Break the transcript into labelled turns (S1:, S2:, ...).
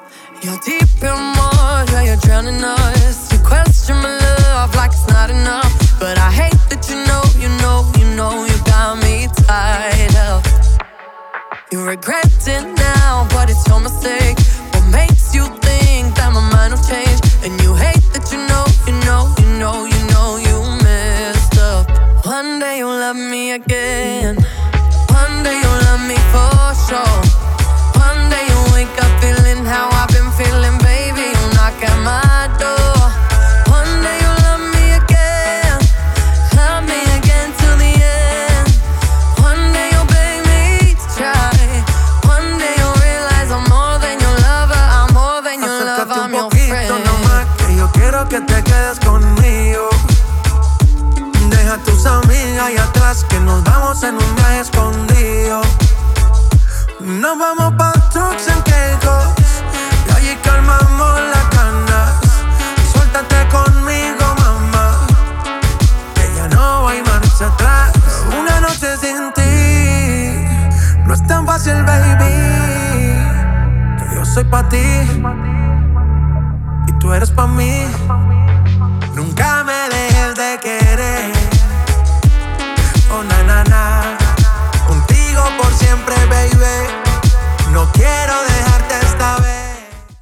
S1: You're deep in water, you're drowning us. You question my love like it's not enough, but I hate that you got me tied up. You regret it now, but it's your mistake. What makes you think that my mind will change? And you hate that you messed up. One day you'll love me again. One day you'll love me for sure. One day you'll wake up feeling how I've been feeling, baby. You'll knock at my door. One day you'll love me again till the end. One day you'll beg me to try. One day you'll realize I'm more than your lover. I'm more than your lover, I'm your friend.
S2: Acércate un poquito nomás, que yo quiero que te quedes conmigo. Deja tus amigas ahí atrás, que nos vamos en un viaje escondido. Nos vamos pa' trucks en Caicos y allí calmamos las ganas. Suéltate conmigo, mamá, que ya no hay marcha atrás. Una noche sin ti no es tan fácil, baby, que yo soy pa' ti y tú eres pa' mí.